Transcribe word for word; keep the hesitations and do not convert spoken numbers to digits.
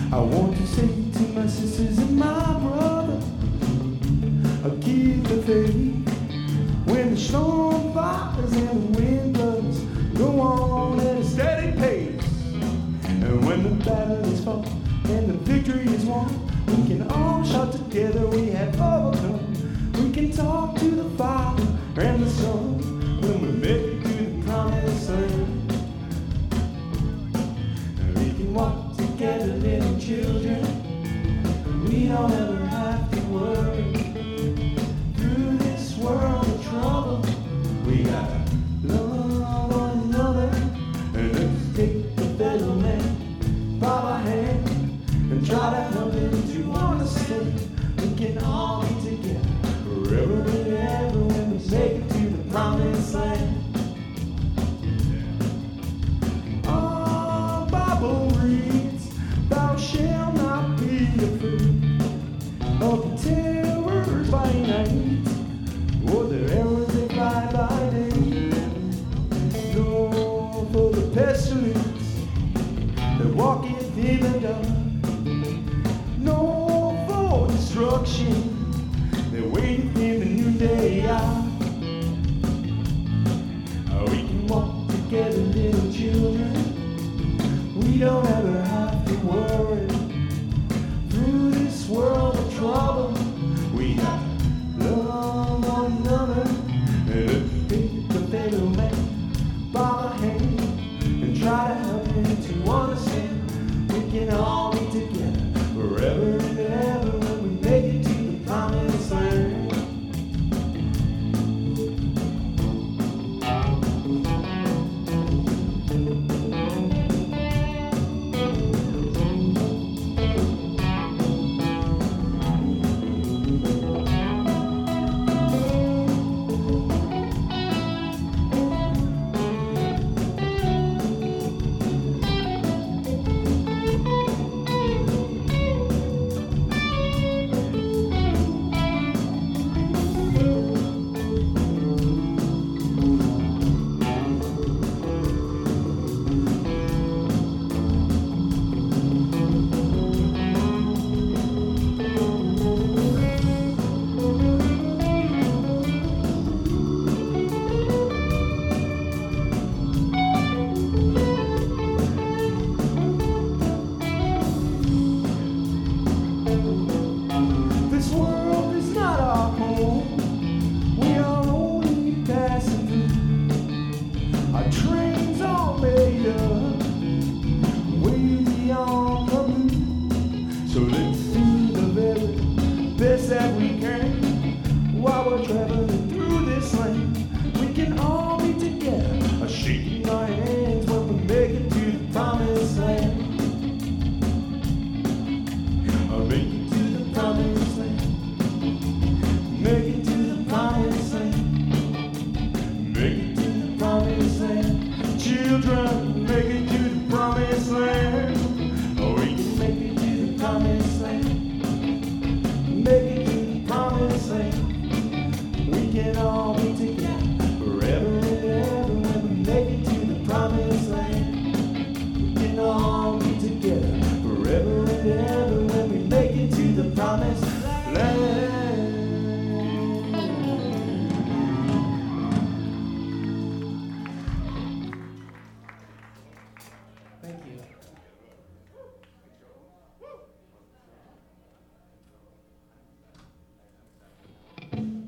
I want to say to my sisters and my brother, I'll keep the faith. When the storm fires and the wind blows, go on at a steady pace. And when the battle is fought and the victory is won, we can all shout together we have overcome. We can talk to the Father and the Son when we make it to the promised land. And we can walk together, little children. We don't ever have to worry. Through this world of trouble, we gotta love one another. And let's take the fellow man by our hand and try to help him to understand. We can all be together forever and ever when we make it to the promised land. Our Bible reads, thou shalt not be afraid of the terrors by night, or the arrows that fly by day, nor for the pestilence that walketh in the dark, nor for destruction that waiteth in the noonday hour. We can walk together, little children. We don't ever have to worry. Through this world of trouble, we have to love one another. And take the fellow man by the hand and try to help him to understand. We can all be together forever and ever when we make it to the promised land. This world is not our home. We are only passing through. Our trains are made up way beyond the moon. So let's do the very best that we can while we're traveling through this land. We can all be together, shaking our hands when we make it to the promised land. Make it to the promised land. Make it to the promised land. Make it to the promised land. Children, make it to the promised land. Oh, we can make it to the promised land. Make it to the promised land. We can all be together forever and ever when we make it to the promised land. We can all be together forever and ever when we make it to the promised land. Thank you.